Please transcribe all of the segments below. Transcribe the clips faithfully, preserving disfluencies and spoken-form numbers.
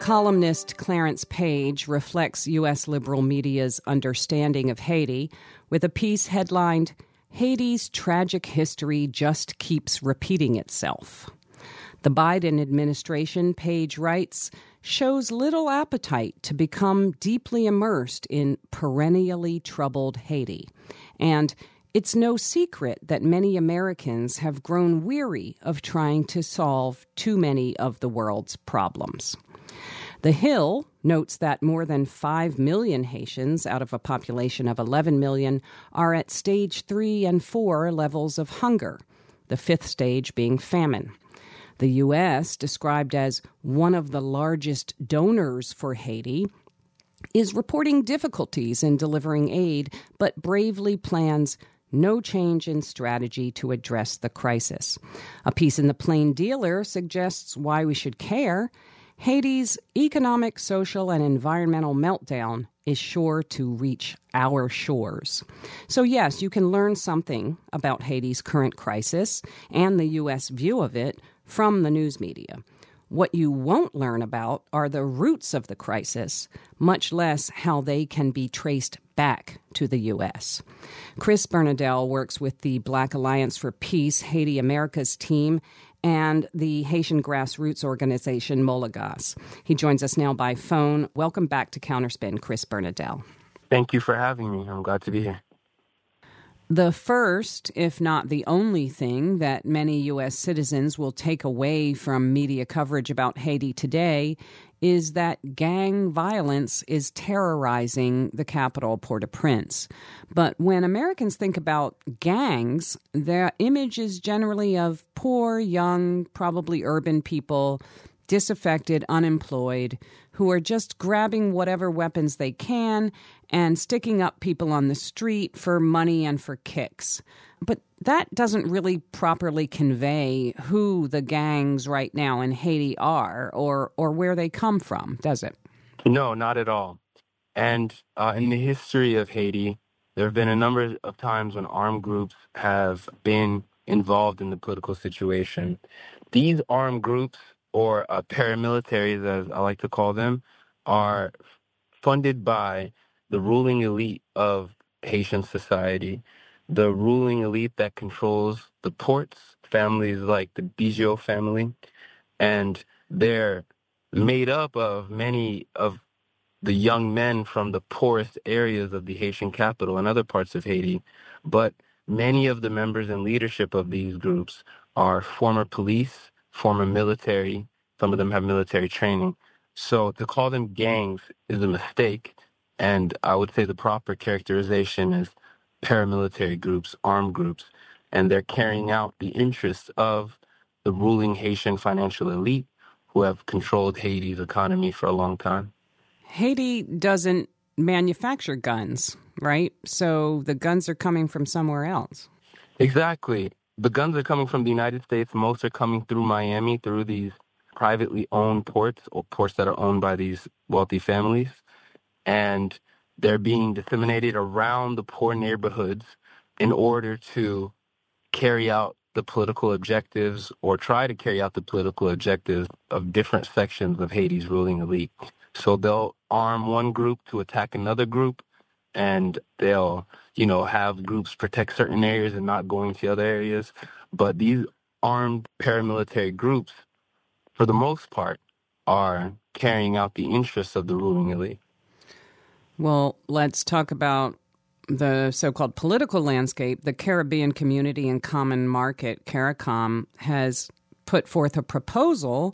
Columnist Clarence Page reflects U S liberal media's understanding of Haiti with a piece headlined, "Haiti's Tragic History Just Keeps Repeating Itself." The Biden administration, Page writes, shows little appetite to become deeply immersed in perennially troubled Haiti. And it's no secret that many Americans have grown weary of trying to solve too many of the world's problems. The Hill notes that more than five million Haitians out of a population of eleven million are at stage three and four levels of hunger, the fifth stage being famine. The U S, described as one of the largest donors for Haiti, is reporting difficulties in delivering aid, but bravely plans no change in strategy to address the crisis. A piece in the Plain Dealer suggests why we should care. Haiti's economic, social, and environmental meltdown is sure to reach our shores. So yes, you can learn something about Haiti's current crisis and the U S view of it from the news media. What you won't learn about are the roots of the crisis, much less how they can be traced back to the U S. Chris Bernadelle works with the Black Alliance for Peace, Haiti America's team, and the Haitian grassroots organization Molagas. He joins us now by phone. Welcome back to Counterspin, Chris Bernadelle. Thank you for having me. I'm glad to be here. The first, if not the only thing that many U S citizens will take away from media coverage about Haiti today is that gang violence is terrorizing the capital, Port-au-Prince. But when Americans think about gangs, their image is generally of poor, young, probably urban people, disaffected, unemployed, who are just grabbing whatever weapons they can and sticking up people on the street for money and for kicks. But that doesn't really properly convey who the gangs right now in Haiti are or or where they come from, does it? No, not at all. And uh, in the history of Haiti, there have been a number of times when armed groups have been involved in the political situation. These armed groups, or uh, paramilitaries, as I like to call them, are funded by the ruling elite of Haitian society, the ruling elite that controls the ports, families like the Bigot family, and they're made up of many of the young men from the poorest areas of the Haitian capital and other parts of Haiti. But many of the members and leadership of these groups are former police, former military. Some of them have military training. So to call them gangs is a mistake. And I would say the proper characterization is paramilitary groups, armed groups, and they're carrying out the interests of the ruling Haitian financial elite who have controlled Haiti's economy for a long time. Haiti doesn't manufacture guns, right? So the guns are coming from somewhere else. Exactly. The guns are coming from the United States. Most are coming through Miami, through these privately owned ports, or ports that are owned by these wealthy families. And they're being disseminated around the poor neighborhoods in order to carry out the political objectives or try to carry out the political objectives of different sections of Haiti's ruling elite. So they'll arm one group to attack another group, and they'll, you know, have groups protect certain areas and not go into other areas. But these armed paramilitary groups, for the most part, are carrying out the interests of the ruling elite. Well, let's talk about the so-called political landscape. The Caribbean Community and Common Market, CARICOM, has put forth a proposal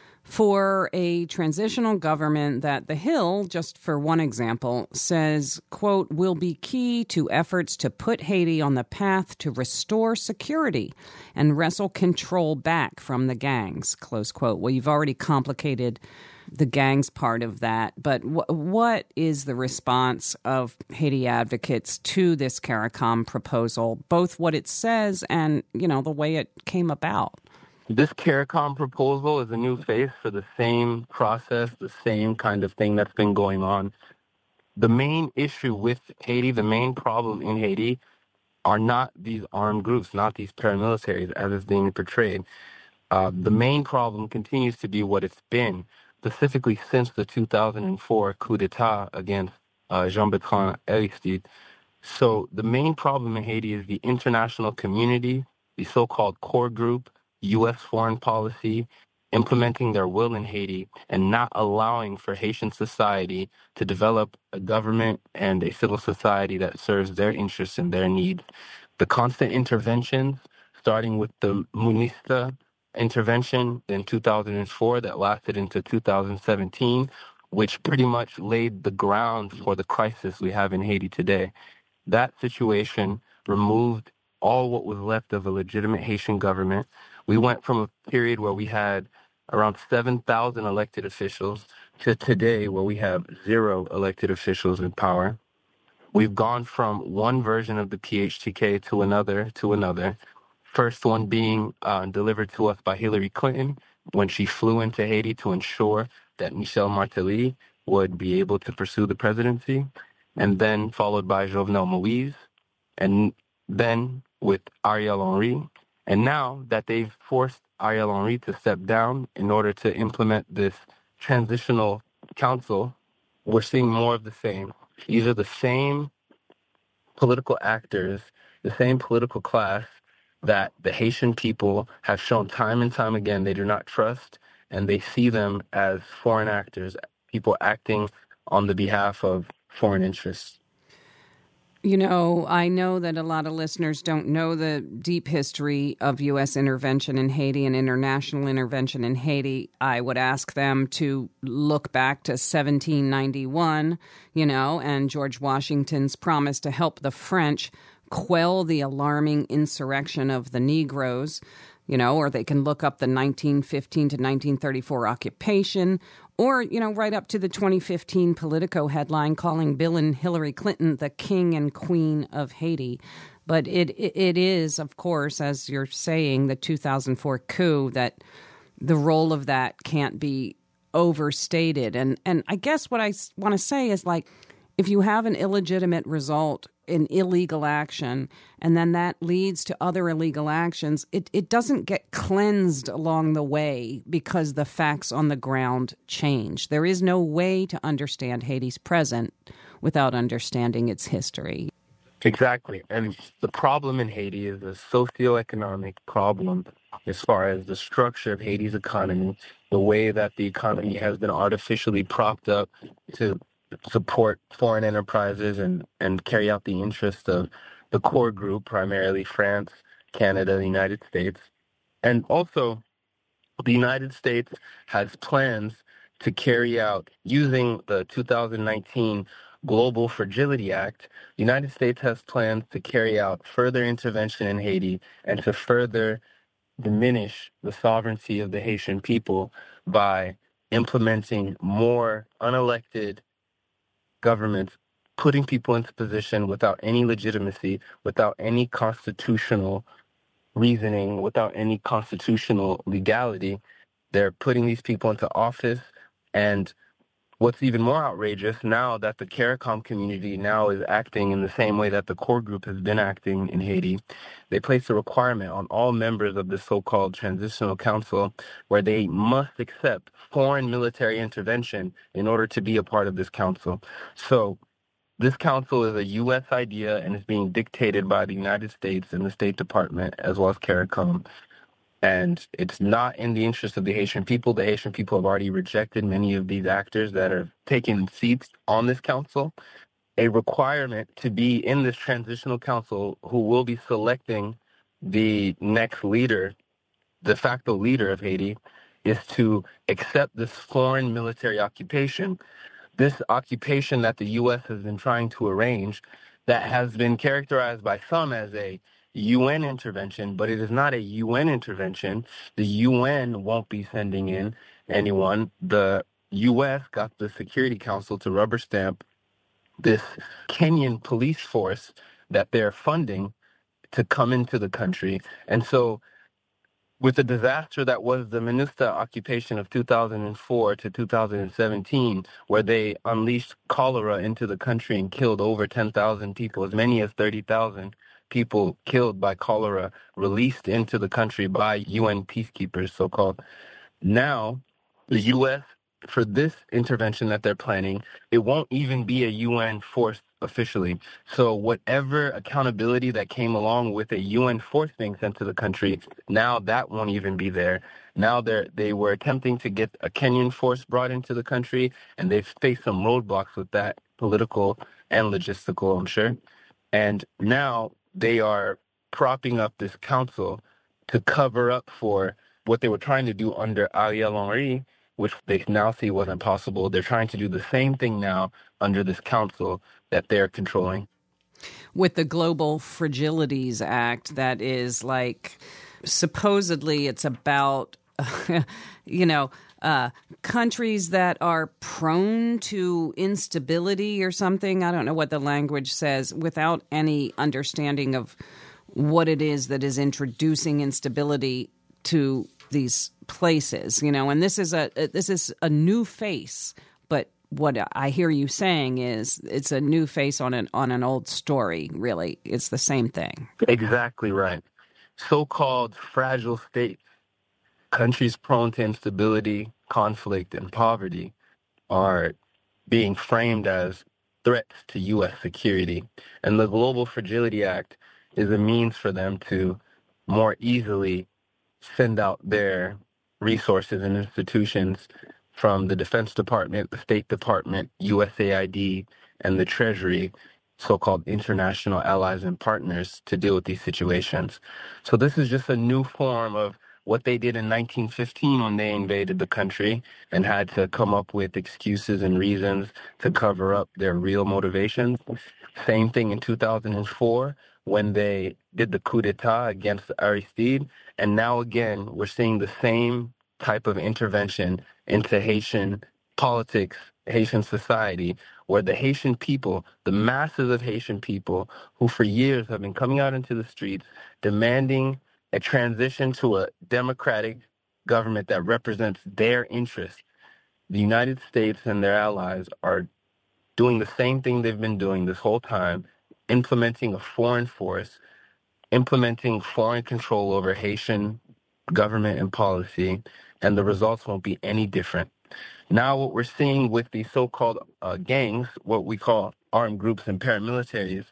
for a transitional government that the Hill, just for one example, says, quote, will be key to efforts to put Haiti on the path to restore security and wrestle control back from the gangs, close quote. Well, you've already complicated the gangs part of that, but w- what is the response of Haiti advocates to this CARICOM proposal, both what it says and, you know, the way it came about? This CARICOM proposal is a new face for the same process, the same kind of thing that's been going on. The main issue with Haiti, the main problem in Haiti, are not these armed groups, not these paramilitaries as is being portrayed. Uh, the main problem continues to be what it's been, specifically since the two thousand four coup d'etat against uh, Jean-Bertrand Aristide. So the main problem in Haiti is the international community, the so-called core group, U S foreign policy, implementing their will in Haiti and not allowing for Haitian society to develop a government and a civil society that serves their interests and their needs. The constant interventions, starting with the Munista intervention in two thousand four that lasted into two thousand seventeen, which pretty much laid the ground for the crisis we have in Haiti today. That situation removed all what was left of a legitimate Haitian government. We went from a period where we had around seven thousand elected officials to today where we have zero elected officials in power. We've gone from one version of the P H T K to another to another. First one being uh, delivered to us by Hillary Clinton when she flew into Haiti to ensure that Michel Martelly would be able to pursue the presidency, and then followed by Jovenel Moïse, and then with Ariel Henry. And now that they've forced Ariel Henry to step down in order to implement this transitional council, we're seeing more of the same. These are the same political actors, the same political class that the Haitian people have shown time and time again they do not trust, and they see them as foreign actors, people acting on the behalf of foreign interests. You know, I know that a lot of listeners don't know the deep history of U S intervention in Haiti and international intervention in Haiti. I would ask them to look back to seventeen ninety-one, you know, and George Washington's promise to help the French quell the alarming insurrection of the Negroes, you know, or they can look up the nineteen fifteen to nineteen thirty-four occupation, or, you know, right up to the twenty fifteen Politico headline calling Bill and Hillary Clinton the king and queen of Haiti. But it it, it is, of course, as you're saying, the two thousand four coup, that the role of that can't be overstated. And, and I guess what I want to say is, like, if you have an illegitimate result, an illegal action, and then that leads to other illegal actions, it, it doesn't get cleansed along the way because the facts on the ground change. There is no way to understand Haiti's present without understanding its history. Exactly. And the problem in Haiti is a socioeconomic problem as far as the structure of Haiti's economy, the way that the economy has been artificially propped up to support foreign enterprises and, and carry out the interests of the core group, primarily France, Canada, the United States. And also, the United States has plans to carry out, using the two thousand nineteen Global Fragility Act, the United States has plans to carry out further intervention in Haiti and to further diminish the sovereignty of the Haitian people by implementing more unelected governments, putting people into position without any legitimacy, without any constitutional reasoning, without any constitutional legality. They're putting these people into office. And what's even more outrageous, now that the CARICOM community now is acting in the same way that the core group has been acting in Haiti, they place a requirement on all members of the so-called Transitional Council where they must accept foreign military intervention in order to be a part of this council. So this council is a U S idea and is being dictated by the United States and the State Department as well as CARICOM. And it's not in the interest of the Haitian people. The Haitian people have already rejected many of these actors that are taking seats on this council. A requirement to be in this transitional council who will be selecting the next leader, de facto leader of Haiti, is to accept this foreign military occupation, this occupation that the U S has been trying to arrange, that has been characterized by some as a U N intervention, but it is not a U N intervention. The U N won't be sending in anyone. The U S got the Security Council to rubber stamp this Kenyan police force that they're funding to come into the country. And so with the disaster that was the MINUSTA occupation of two thousand four to two thousand seventeen, where they unleashed cholera into the country and killed over ten thousand people, as many as thirty thousand people killed by cholera, released into the country by U N peacekeepers, so-called. Now, the U S for this intervention that they're planning, it won't even be a U N force officially. So whatever accountability that came along with a U N force being sent to the country, now that won't even be there. Now they they were attempting to get a Kenyan force brought into the country, and they've faced some roadblocks with that, political and logistical, I'm sure. And now they are propping up this council to cover up for what they were trying to do under Ariel Henry, which they now see wasn't possible. They're trying to do the same thing now under this council that they're controlling. With the Global Fragilities Act, that is like, supposedly it's about, you know, uh, countries that are prone to instability or something. I don't know what the language says, without any understanding of what it is that is introducing instability to these places, you know. And this is a this is a new face, but what I hear you saying is it's a new face on an on an old story. Really, it's the same thing. Exactly right. So-called fragile states, countries prone to instability, conflict, and poverty, are being framed as threats to U S security. And the Global Fragility Act is a means for them to more easily send out their resources and institutions from the Defense Department, the State Department, U S A I D, and the Treasury, so-called international allies and partners, to deal with these situations. So this is just a new form of what they did in nineteen fifteen when they invaded the country and had to come up with excuses and reasons to cover up their real motivations. Same thing in two thousand four when they did the coup d'etat against Aristide. And now again, we're seeing the same type of intervention into Haitian politics, Haitian society, where the Haitian people, the masses of Haitian people who for years have been coming out into the streets demanding a transition to a democratic government that represents their interests. The United States and their allies are doing the same thing they've been doing this whole time, implementing a foreign force, implementing foreign control over Haitian government and policy, and the results won't be any different. Now what we're seeing with these so-called uh, gangs, what we call armed groups and paramilitaries,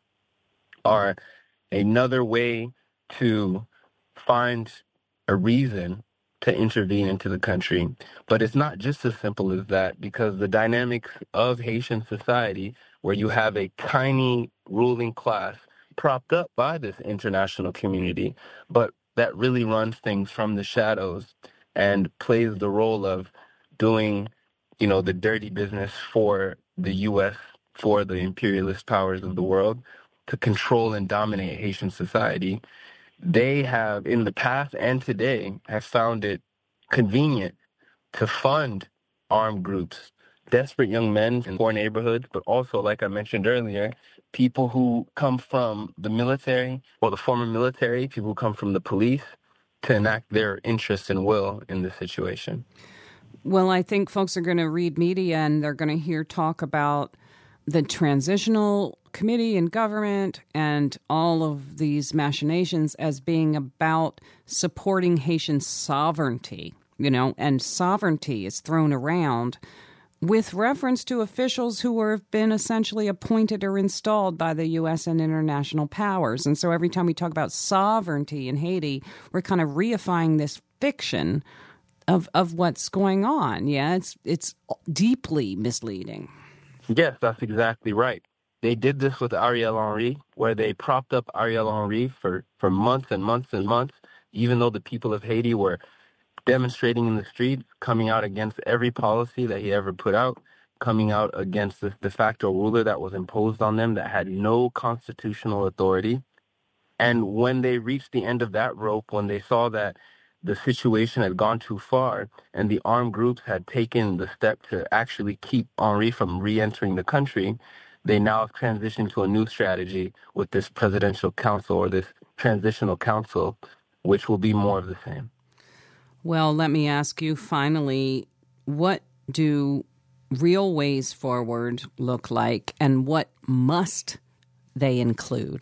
are another way to find a reason to intervene into the country. But it's not just as simple as that, because the dynamics of Haitian society, where you have a tiny ruling class propped up by this international community, but that really runs things from the shadows and plays the role of doing, you know, the dirty business for the U S, for the imperialist powers of the world, to control and dominate Haitian society. They have, in the past and today, have found it convenient to fund armed groups, desperate young men in poor neighborhoods, but also, like I mentioned earlier, people who come from the military or the former military, people who come from the police, to enact their interest and will in the situation. Well, I think folks are going to read media and they're going to hear talk about the transitional committee in government and all of these machinations as being about supporting Haitian sovereignty, you know, and sovereignty is thrown around with reference to officials who have been essentially appointed or installed by the U S and international powers. And so every time we talk about sovereignty in Haiti, we're kind of reifying this fiction of of what's going on. Yeah, it's it's deeply misleading. Yes, that's exactly right. They did this with Ariel Henry, where they propped up Ariel Henry for, for months and months and months, even though the people of Haiti were demonstrating in the streets, coming out against every policy that he ever put out, coming out against the de facto ruler that was imposed on them that had no constitutional authority. And when they reached the end of that rope, when they saw that the situation had gone too far and the armed groups had taken the step to actually keep Henry from re-entering the country, they now have transitioned to a new strategy with this presidential council, or this transitional council, which will be more of the same. Well, let me ask you finally, what do real ways forward look like, and what must they include?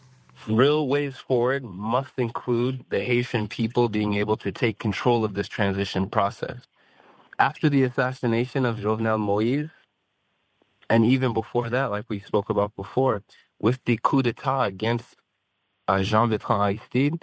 Real ways forward must include the Haitian people being able to take control of this transition process. After the assassination of Jovenel Moïse, and even before that, like we spoke about before, with the coup d'etat against uh, Jean-Bertrand Aristide,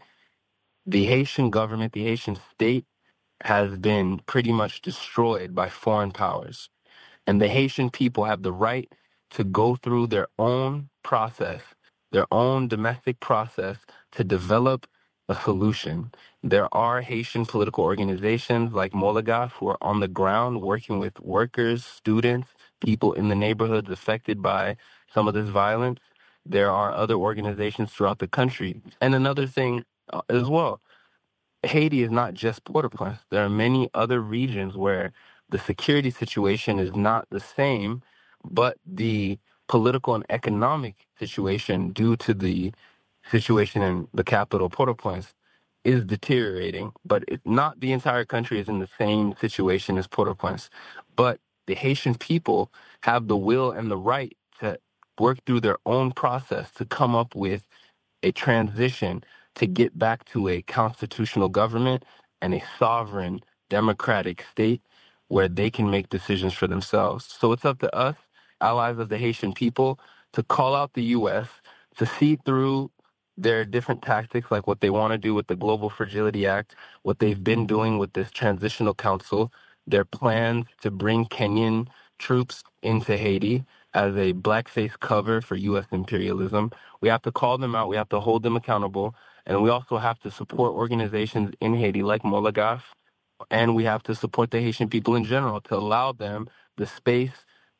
the Haitian government, the Haitian state, has been pretty much destroyed by foreign powers. And the Haitian people have the right to go through their own process, their own domestic process to develop a solution. There are Haitian political organizations like Molagaf who are on the ground working with workers, students, people in the neighborhoods affected by some of this violence. There are other organizations throughout the country. And another thing uh, as well, Haiti is not just Port-au-Prince. There are many other regions where the security situation is not the same, but the political and economic situation due to the situation in the capital, Port-au-Prince, is deteriorating. But it, not the entire country is in the same situation as Port-au-Prince. But the Haitian people have the will and the right to work through their own process to come up with a transition to get back to a constitutional government and a sovereign democratic state where they can make decisions for themselves. So it's up to us, allies of the Haitian people, to call out the U S, to see through their different tactics, like what they want to do with the Global Fragility Act, what they've been doing with this transitional council, their plans to bring Kenyan troops into Haiti as a blackface cover for U S imperialism. We have to call them out. We have to hold them accountable. And we also have to support organizations in Haiti like Molagaf. And we have to support the Haitian people in general to allow them the space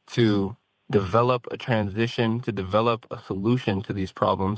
to develop a transition, to develop a solution to these problems.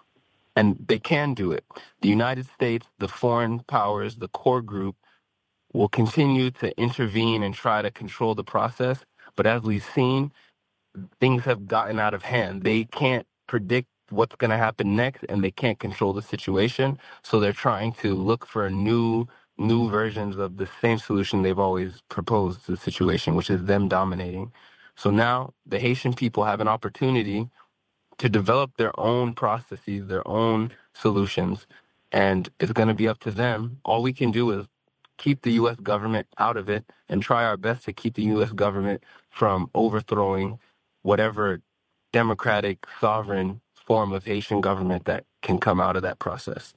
And they can do it. The United States, the foreign powers, the core group will continue to intervene and try to control the process. But as we've seen, things have gotten out of hand. They can't predict what's going to happen next, and they can't control the situation. So they're trying to look for new new versions of the same solution they've always proposed to the situation, which is them dominating. So now the Haitian people have an opportunity to develop their own processes, their own solutions, and it's going to be up to them. All we can do is keep the U S government out of it and try our best to keep the U S government from overthrowing whatever democratic, sovereign form of Haitian government that can come out of that process.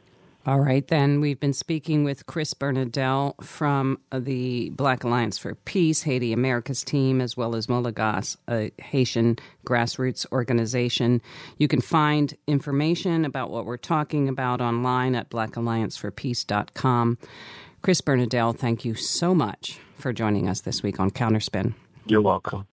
All right, then. We've been speaking with Chris Bernardell from the Black Alliance for Peace, Haiti America's team, as well as Molagaf, a Haitian grassroots organization. You can find information about what we're talking about online at black alliance for peace dot com. Chris Bernardell, thank you so much for joining us this week on Counterspin. You're welcome.